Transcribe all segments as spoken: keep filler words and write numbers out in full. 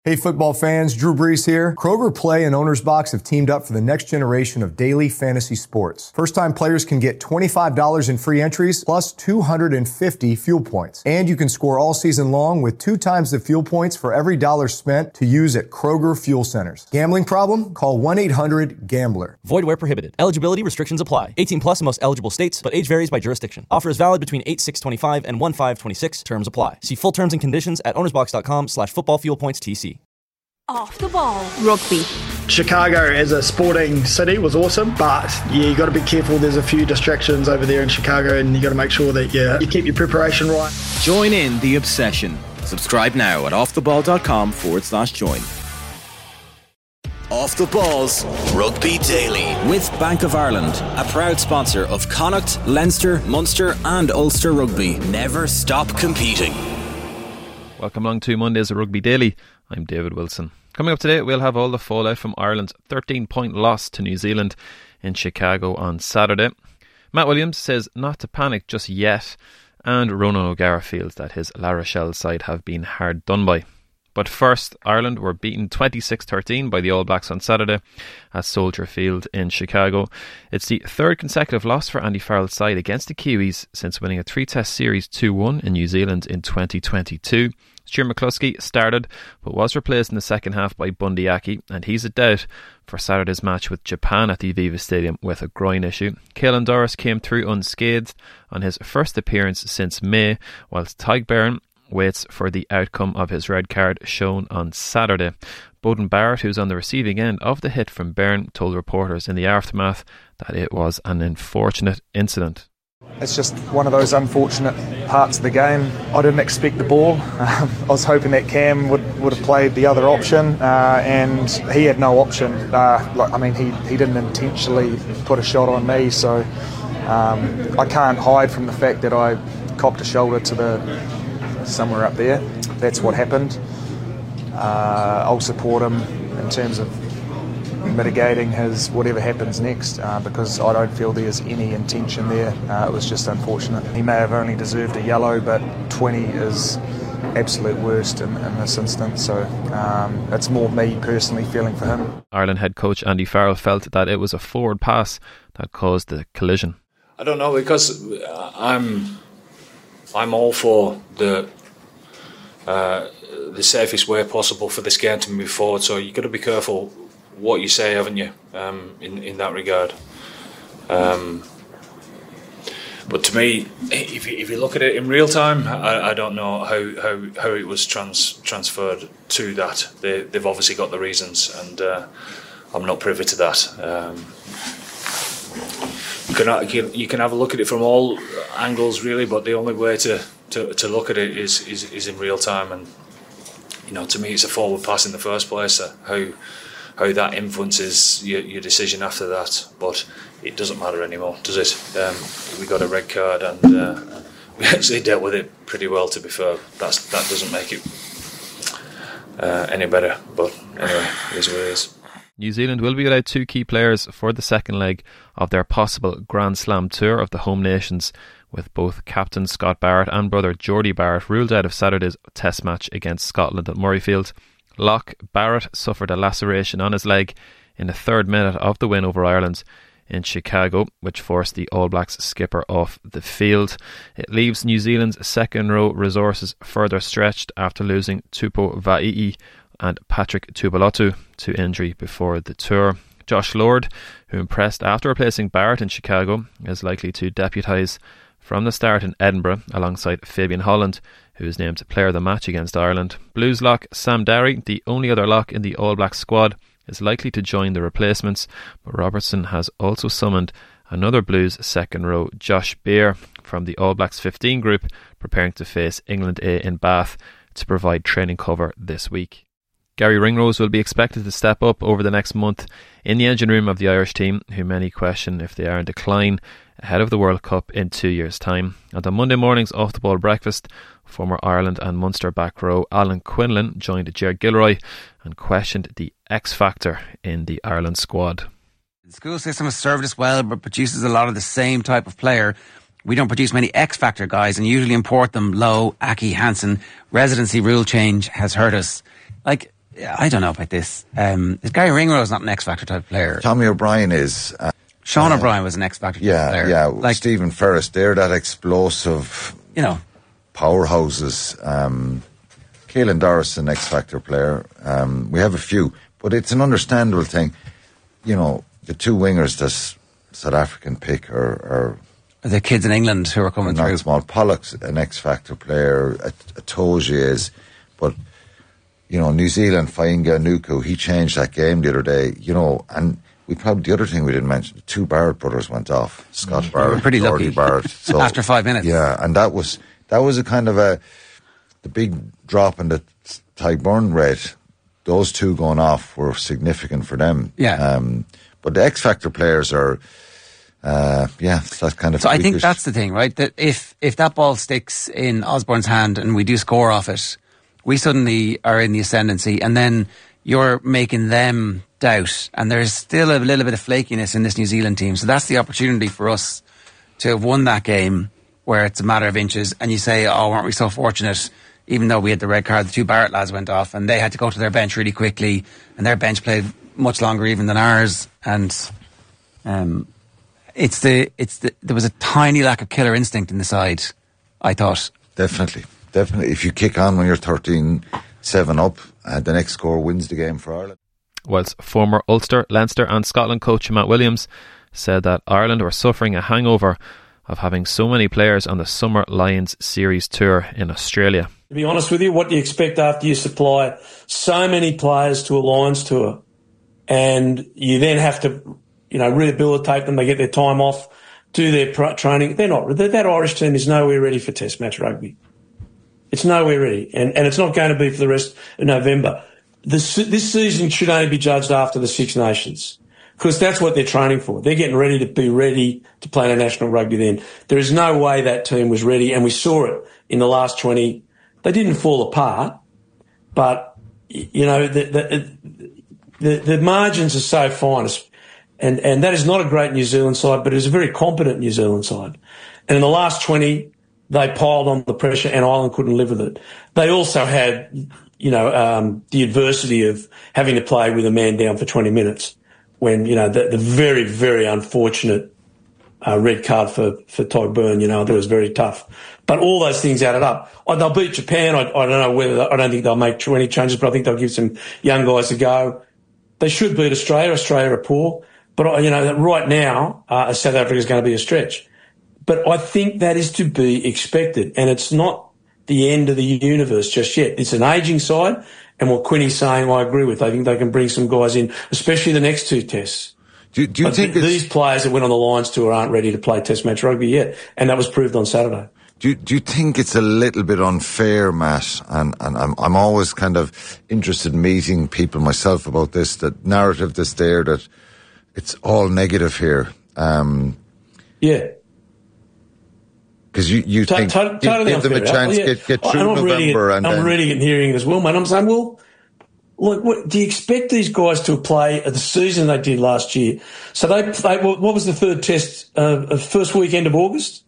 Hey football fans, Drew Brees here. Kroger Play and Owner's Box have teamed up for the next generation of daily fantasy sports. First-time players can get twenty-five dollars in free entries plus two hundred fifty fuel points. And you can score all season long with two times the fuel points for every dollar spent to use at Kroger Fuel Centers. Gambling problem? Call one eight hundred gambler. Void where prohibited. Eligibility restrictions apply. eighteen plus in most eligible states, but age varies by jurisdiction. Offer is valid between eight six twenty-five and one five twenty-six. Terms apply. See full terms and conditions at ownersbox.com slash football fuel points TC. Off the ball. Rugby. Chicago as a sporting city was awesome, but yeah, you got to be careful. There's a few distractions over there in Chicago, and you got to make sure that yeah, you keep your preparation right. Join in the obsession. Subscribe now at offtheball.com forward slash join. Off the Balls Rugby Daily with Bank of Ireland, a proud sponsor of Connacht, Leinster, Munster and Ulster Rugby. Never stop competing. Welcome along to Mondays Rugby Daily. I'm David Wilson. Coming up today, we'll have all the fallout from Ireland's thirteen point loss to New Zealand in Chicago on Saturday. Matt Williams says not to panic just yet, and Ronan O'Gara feels that his La Rochelle side have been hard done by. But first, Ireland were beaten twenty-six thirteen by the All Blacks on Saturday at Soldier Field in Chicago. It's the third consecutive loss for Andy Farrell's side against the Kiwis since winning a three-test series two one in New Zealand in twenty twenty-two. Stuart McCluskey started, but was replaced in the second half by Bundy Aki, and he's a doubt for Saturday's match with Japan at the Aviva Stadium with a groin issue. Caelan Doris came through unscathed on his first appearance since May, whilst Tadhg Beirne waits for the outcome of his red card shown on Saturday. Bowden Barrett, who's on the receiving end of the hit from Beirne, told reporters in the aftermath that it was an unfortunate incident. It's just one of those unfortunate parts of the game. I didn't expect the ball. Um, I was hoping that Cam would, would have played the other option, uh, and he had no option. Uh, like, I mean, he, he didn't intentionally put a shot on me, so um, I can't hide from the fact that I copped a shoulder to the somewhere up there. That's what happened. Uh, I'll support him in terms of mitigating his whatever happens next, uh, because I don't feel there's any intention there. Uh, it was just unfortunate. He may have only deserved a yellow, but twenty is absolute worst in, in this instance, so um, it's more me personally feeling for him. Ireland head coach Andy Farrell felt that it was a forward pass that caused the collision. I don't know, because I'm I'm all for the uh, the safest way possible for this game to move forward, so you've got to be careful what you say, haven't you, um, in, in that regard. Um, but to me, if you, if you look at it in real time, I, I don't know how, how, how it was trans, transferred to that. They, they've obviously got the reasons, and uh, I'm not privy to that. Um, you, can, you can have a look at it from all angles, really, but the only way to, to, to look at it is, is, is in real time. And you know, to me, it's a forward pass in the first place. Uh, how how that influences your, your decision after that, but it doesn't matter anymore, does it? Um, we got a red card, and uh, we actually dealt with it pretty well, to be fair. That's, that doesn't make it uh, any better, but anyway, it is what it is. New Zealand will be without two key players for the second leg of their possible Grand Slam tour of the home nations, with both captain Scott Barrett and brother Geordie Barrett ruled out of Saturday's test match against Scotland at Murrayfield. Lock Barrett suffered a laceration on his leg in the third minute of the win over Ireland in Chicago, which forced the All Blacks skipper off the field. It leaves New Zealand's second row resources further stretched after losing Tupou Va'ii and Patrick Tuipulotu to injury before the tour. Josh Lord, who impressed after replacing Barrett in Chicago, is likely to deputise from the start in Edinburgh alongside Fabian Holland, who is named player of the match against Ireland. Blues lock Sam Darry, the only other lock in the All Blacks squad, is likely to join the replacements, but Robertson has also summoned another Blues second row, Josh Beer, from the All Blacks fifteen group, preparing to face England A in Bath to provide training cover this week. Gary Ringrose will be expected to step up over the next month in the engine room of the Irish team, who many question if they are in decline ahead of the World Cup in two years' time. And on Monday morning's Off the Ball breakfast, former Ireland and Munster back row Alan Quinlan joined Ger Gilroy and questioned the X factor in the Ireland squad. The school system has served us well, but produces a lot of the same type of player. We don't produce many X factor guys and usually import them. Lowe, Aki, Hansen. Residency rule change has hurt us. Like, yeah, I don't know about this. Um, Gary Ringrose not an X Factor type player. Tommy O'Brien is. Uh, Sean uh, O'Brien was an X Factor type yeah, player. Yeah, like Stephen Ferris. They're that explosive, you know, powerhouses. Um, Caelan Doris, an X Factor player. Um, we have a few, but it's an understandable thing. You know, the two wingers that South African pick are. are the kids in England who are coming not through. Small. Pollock's an X Factor player. Atoje is, but you know, New Zealand, Fainga Nuku, he changed that game the other day. You know, and we probably the other thing we didn't mention, the two Barrett brothers went off. Scott mm, Barrett, pretty Jordy lucky. Barrett. So, after five minutes, yeah, and that was that was a kind of a the big drop in the Tyburn rate. Those two going off were significant for them. Yeah, um, but the X Factor players are. Uh, yeah, that's kind of. So I think that's the thing, right? That if if that ball sticks in Osborne's hand and we do score off it, we suddenly are in the ascendancy, and then you're making them doubt, and there's still a little bit of flakiness in this New Zealand team. So that's the opportunity for us to have won that game, where it's a matter of inches, and you say, "Oh, weren't we so fortunate?" Even though we had the red card, the two Barrett lads went off, and they had to go to their bench really quickly, and their bench played much longer even than ours, and um. It's the it's the there was a tiny lack of killer instinct in the side, I thought. Definitely, definitely. If you kick on when you're thirteen seven up, uh, the next score wins the game for Ireland. Whilst former Ulster, Leinster and Scotland coach Matt Williams said that Ireland were suffering a hangover of having so many players on the Summer Lions Series tour in Australia. To be honest with you, what do you expect after you supply so many players to a Lions tour, and you then have to, you know, rehabilitate them, they get their time off, do their pr- training. They're not, that Irish team is nowhere ready for Test match rugby. It's nowhere ready, and, and it's not going to be for the rest of November. This, this season should only be judged after the Six Nations, because that's what they're training for. They're getting ready to be ready to play international rugby then. There is no way that team was ready, and we saw it in the last twenty. They didn't fall apart, but, you know, the, the, the, the margins are so fine. And, and that is not a great New Zealand side, but it is a very competent New Zealand side. And in the last twenty, they piled on the pressure and Ireland couldn't live with it. They also had, you know, um, the adversity of having to play with a man down for twenty minutes when, you know, the, the very, very unfortunate uh, red card for, for Tyburn, you know, that was very tough. But all those things added up. Oh, they'll beat Japan. I, I don't know whether, I don't think they'll make any changes, but I think they'll give some young guys a go. They should beat Australia. Australia are poor. But, you know, right now, uh, South Africa is going to be a stretch. But I think that is to be expected. And it's not the end of the universe just yet. It's an ageing side. And what Quinny's saying, I agree with. I think they can bring some guys in, especially the next two tests. Do, do you but think th- these players that went on the Lions tour aren't ready to play Test match rugby yet? And that was proved on Saturday. Do you, do you think it's a little bit unfair, Matt? And, and I'm, I'm always kind of interested in meeting people myself about this, that narrative that's there, that it's all negative here. Um, yeah. Because you, you T- think t- totally give them a chance to yeah. get, get through I'm November reading it, and I'm then... reading it and hearing it as well, mate. I'm saying, well, look, what, do you expect these guys to play the season they did last year? So they, they what was the third test, uh, first weekend of August?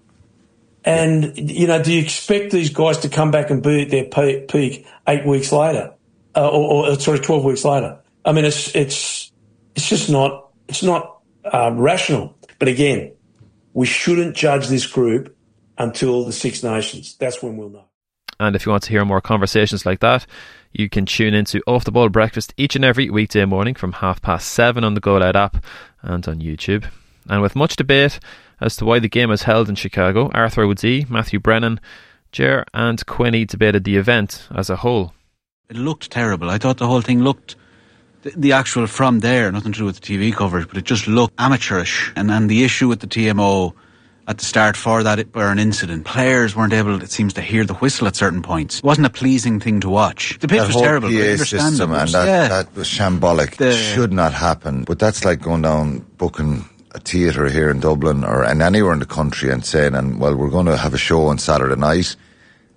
And, you know, do you expect these guys to come back and be at their peak eight weeks later? Uh, or, or, sorry, twelve weeks later? I mean, it's, it's, it's just not, it's not uh, rational. But again, we shouldn't judge this group until the Six Nations. That's when we'll know. And if you want to hear more conversations like that, you can tune into Off the Ball Breakfast each and every weekday morning from half past seven on the Go Loud app and on YouTube. And with much debate as to why the game was held in Chicago, Arthur Woodsie, Matthew Brennan, Ger and Quinny debated the event as a whole. It looked terrible. I thought the whole thing looked, the, the actual from there, nothing to do with the T V coverage, but it just looked amateurish. And, and the issue with the T M O at the start for that Burn incident, players weren't able, it seems, to hear the whistle at certain points. It wasn't a pleasing thing to watch. The pitch that was whole terrible. P A but I understand system, it. and that, yeah. that was shambolic. The, it should not happen. But that's like going down, booking a theatre here in Dublin or and anywhere in the country and saying, and well, we're going to have a show on Saturday night,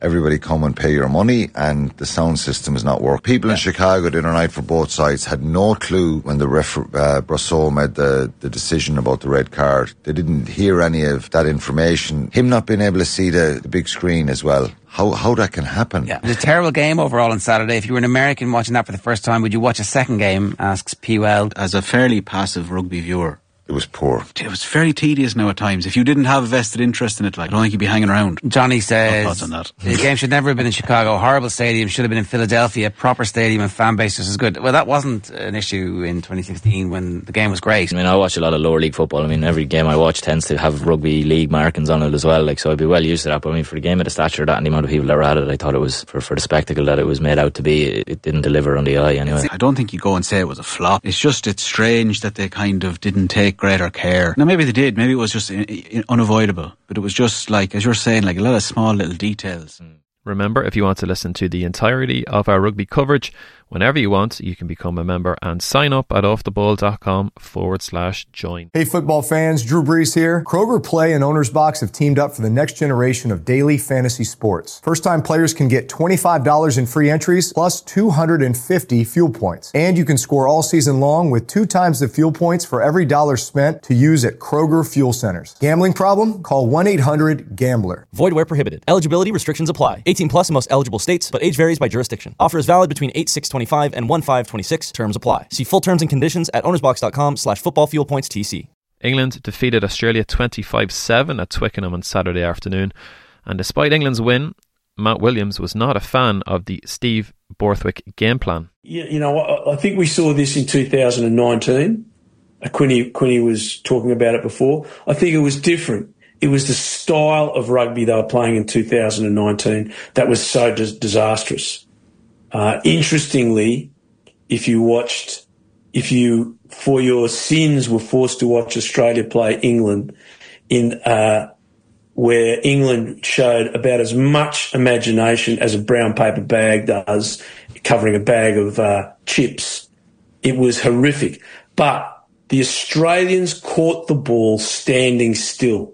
everybody come and pay your money, and the sound system is not working. People in Chicago the other night for both sides had no clue when the ref uh, Brasseur made the, the decision about the red card. They didn't hear any of that information. Him not being able to see the, the big screen as well. How how that can happen. Yeah, it was a terrible game overall on Saturday. If you were an American watching that for the first time, would you watch a second game, asks P. Weld. As a fairly passive rugby viewer, it was poor. It was very tedious now at times. If you didn't have a vested interest in it, like, I don't think you'd be hanging around. Johnny says on that. The game should never have been in Chicago. Horrible stadium. Should have been in Philadelphia. Proper stadium and fan base just as good. Well, that wasn't an issue in twenty sixteen when the game was great. I mean, I watch a lot of lower league football. I mean, every game I watch tends to have rugby league markings on it as well. Like, so I'd be well used to that. But I mean, for the game of the stature of that and the amount of people that were at it, I thought it was, for, for the spectacle that it was made out to be, it, it didn't deliver on the eye anyway. I don't think you go and say it was a flop. It's just, it's strange that they kind of didn't take greater care. Now, maybe they did. Maybe it was just in, in, unavoidable. But it was just like, as you're saying, like a lot of small little details. Remember, if you want to listen to the entirety of our rugby coverage, whenever you want, you can become a member and sign up at offtheball.com forward slash join. Hey football fans, Drew Brees here. Kroger Play and Owner's Box have teamed up for the next generation of daily fantasy sports. First time players can get twenty-five dollars in free entries plus two hundred fifty fuel points. And you can score all season long with two times the fuel points for every dollar spent to use at Kroger fuel centers. Gambling problem? Call one eight hundred gambler. Void where prohibited. Eligibility restrictions apply. eighteen plus in most eligible states, but age varies by jurisdiction. Offer is valid between eight six twenty-five and one five twenty-six. Terms apply. See full terms and conditions at ownersbox.com slash football fuel points TC. England defeated Australia twenty-five seven at Twickenham on Saturday afternoon, and despite England's win, Matt Williams was not a fan of the Steve Borthwick game plan. You, you know, I, I think we saw this in two thousand nineteen. Uh, Quinny, Quinny was talking about it before. I think it was different. It was the style of rugby they were playing in two thousand nineteen that was so dis- disastrous. Uh, interestingly, if you watched, if you, for your sins, were forced to watch Australia play England in, uh, where England showed about as much imagination as a brown paper bag does, covering a bag of, uh, chips, it was horrific. But the Australians caught the ball standing still.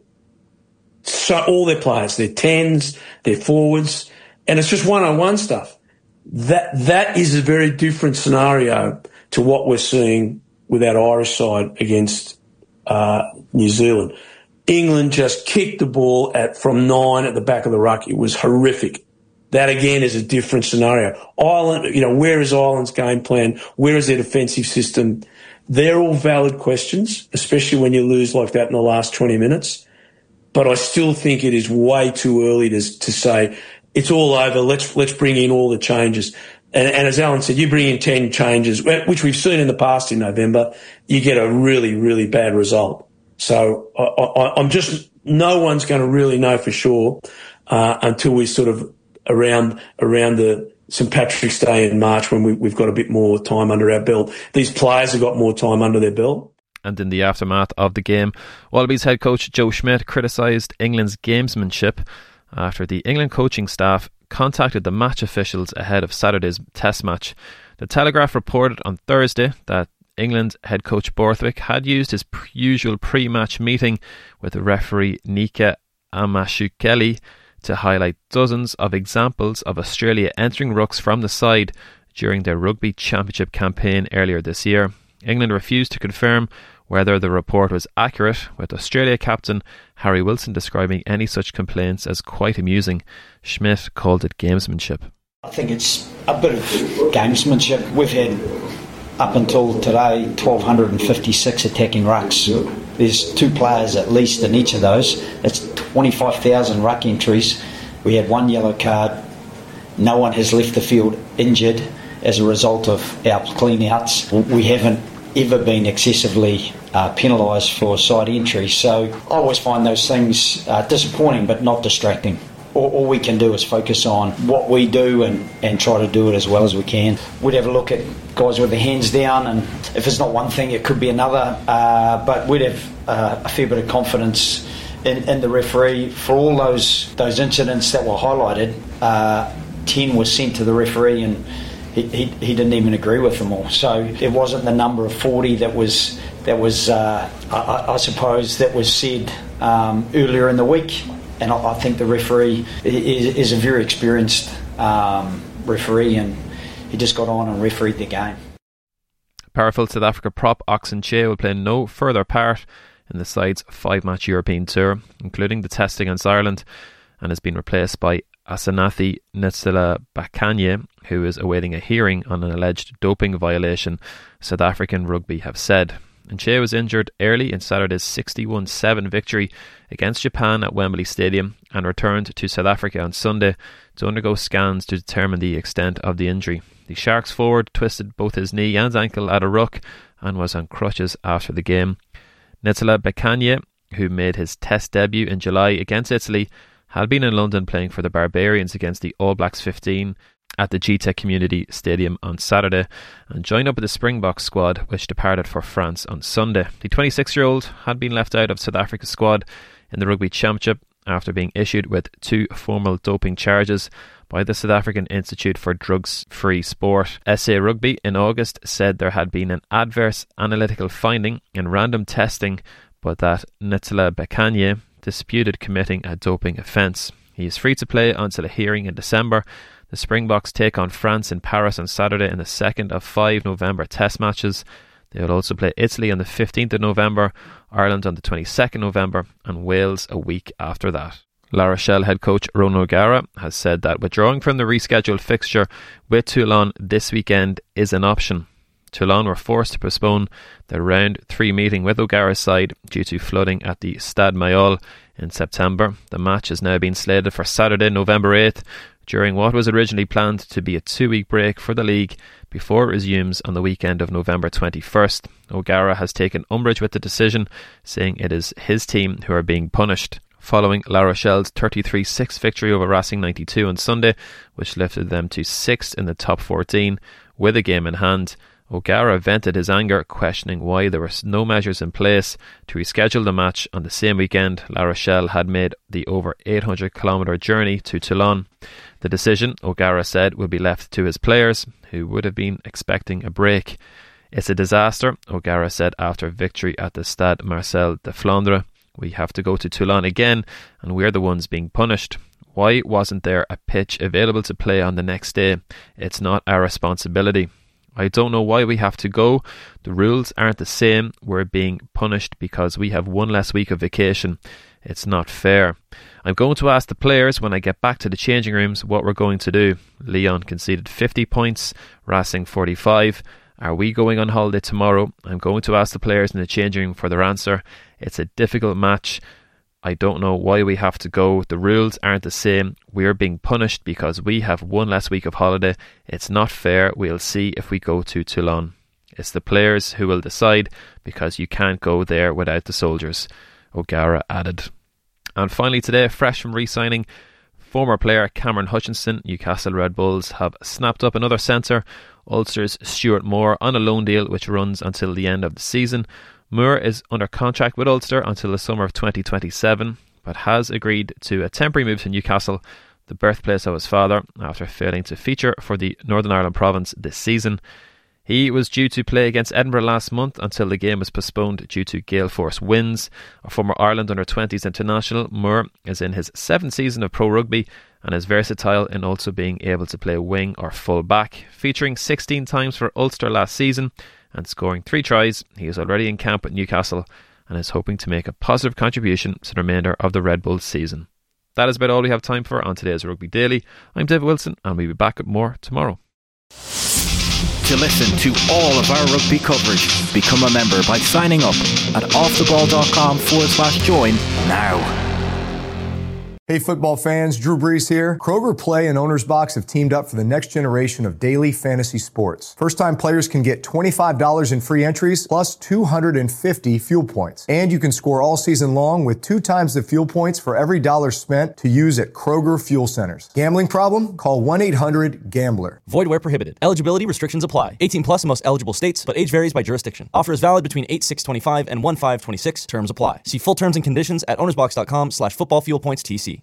So all their players, their tens, their forwards, and it's just one-on-one stuff. That that is a very different scenario to what we're seeing with that Irish side against uh, New Zealand. England just kicked the ball at from nine at the back of the ruck. It was horrific. That again is a different scenario. Ireland, you know, where is Ireland's game plan? Where is their defensive system? They're all valid questions, especially when you lose like that in the last twenty minutes. But I still think it is way too early to to say it's all over. Let's let's bring in all the changes. And, and as Alan said, you bring in ten changes, which we've seen in the past in November, you get a really, really bad result. So I, I, I'm just, no one's going to really know for sure uh, until we sort of around around the Saint Patrick's Day in March when we, we've got a bit more time under our belt. These players have got more time under their belt. And in the aftermath of the game, Wallabies head coach Joe Schmidt criticised England's gamesmanship after the England coaching staff contacted the match officials ahead of Saturday's test match. The Telegraph reported on Thursday that England head coach Borthwick had used his usual pre-match meeting with referee Nika Amashukeli to highlight dozens of examples of Australia entering rucks from the side during their Rugby Championship campaign earlier this year. England refused to confirm whether the report was accurate, with Australia captain Harry Wilson describing any such complaints as quite amusing. Schmidt called it gamesmanship. I think it's a bit of gamesmanship. We've had, up until today, one thousand two hundred fifty-six attacking rucks. There's two players at least in each of those. That's twenty-five thousand ruck entries. We had one yellow card. No one has left the field injured as a result of our clean-outs. We haven't ever been excessively uh, penalised for side entry. So I always find those things uh, disappointing but not distracting. All, all we can do is focus on what we do and, and try to do it as well as we can. We'd have a look at guys with their hands down, and if it's not one thing, it could be another. Uh, but we'd have uh, a fair bit of confidence in, in the referee. For all those those incidents that were highlighted, uh, ten was sent to the referee, and He, he, he didn't even agree with them all. So it wasn't the number of forty that was that was uh, I, I suppose that was said um, earlier in the week. and I, I think the referee is, is a very experienced um, referee, and he just got on and refereed the game. Powerful South Africa prop Oxen Che will play no further part in the side's five-match European tour, including the test against Ireland, and has been replaced by Asanathi Netsela Bakanye, who is awaiting a hearing on an alleged doping violation, South African Rugby have said. And Che was injured early in Saturday's sixty-one seven victory against Japan at Wembley Stadium and returned to South Africa on Sunday to undergo scans to determine the extent of the injury. The Sharks forward twisted both his knee and ankle at a ruck and was on crutches after the game. Netsela Bakanye, who made his test debut in July against Italy, had been in London playing for the Barbarians against the All Blacks fifteen at the G Tech Community Stadium on Saturday and joined up with the Springboks squad, which departed for France on Sunday. The twenty-six-year-old had been left out of South Africa's squad in the Rugby Championship after being issued with two formal doping charges by the South African Institute for Drugs-Free Sport. S A Rugby in August said there had been an adverse analytical finding in random testing, but that Netsela Bakanye disputed committing a doping offence. He is free to play until a hearing in December. The Springboks take on France in Paris on Saturday in the second of five November test matches. They will also play Italy on the fifteenth of November, Ireland on the twenty-second of November, and Wales a week after that. La Rochelle head coach Ronan O'Gara has said that withdrawing from the rescheduled fixture with Toulon this weekend is an option. Toulon were forced to postpone their round three meeting with O'Gara's side due to flooding at the Stade Mayol in September. The match has now been slated for Saturday, November eighth, during what was originally planned to be a two-week break for the league before it resumes on the weekend of November twenty-first. O'Gara has taken umbrage with the decision, saying it is his team who are being punished. Following La Rochelle's thirty-three six victory over Racing ninety-two on Sunday, which lifted them to sixth in the top fourteen with a game in hand, O'Gara vented his anger, questioning why there were no measures in place to reschedule the match on the same weekend La Rochelle had made the over eight hundred kilometre journey to Toulon. The decision, O'Gara said, will be left to his players, who would have been expecting a break. It's a disaster, O'Gara said after victory at the Stade Marcel de Flandre. We have to go to Toulon again, and we're the ones being punished. Why wasn't there a pitch available to play on the next day? It's not our responsibility. I don't know why we have to go. The rules aren't the same. We're being punished because we have one less week of vacation. It's not fair. I'm going to ask the players when I get back to the changing rooms what we're going to do. Lyon conceded fifty points, Racing forty-five. Are we going on holiday tomorrow? I'm going to ask the players in the changing room for their answer. It's a difficult match. I don't know why we have to go. The rules aren't the same. We're being punished because we have one less week of holiday. It's not fair. We'll see if we go to Toulon. It's the players who will decide because you can't go there without the soldiers, O'Gara added. And finally today, fresh from re-signing, former player Cameron Hutchinson, Newcastle Red Bulls have snapped up another centre, Ulster's Stuart Moore, on a loan deal which runs until the end of the season. Moore is under contract with Ulster until the summer of twenty twenty-seven, but has agreed to a temporary move to Newcastle, the birthplace of his father, after failing to feature for the Northern Ireland province this season. He was due to play against Edinburgh last month until the game was postponed due to gale force winds. A former Ireland under twenties international, Moore is in his seventh season of pro rugby and is versatile in also being able to play wing or full back. Featuring sixteen times for Ulster last season and scoring three tries, he is already in camp at Newcastle and is hoping to make a positive contribution to the remainder of the Red Bulls season. That is about all we have time for on today's Rugby Daily. I'm David Wilson and we'll be back with more tomorrow. To listen to all of our rugby coverage, become a member by signing up at offtheball.com forward slash join now. Hey football fans, Drew Brees here. Kroger Play and Owner's Box have teamed up for the next generation of daily fantasy sports. First-time players can get twenty-five dollars in free entries plus two hundred fifty fuel points. And you can score all season long with two times the fuel points for every dollar spent to use at Kroger Fuel Centers. Gambling problem? Call one eight hundred gambler. Void where prohibited. Eligibility restrictions apply. eighteen plus in most eligible states, but age varies by jurisdiction. Offer is valid between eight six twenty-five and one five twenty-six. Terms apply. See full terms and conditions at ownersbox.com slash football fuel points TC.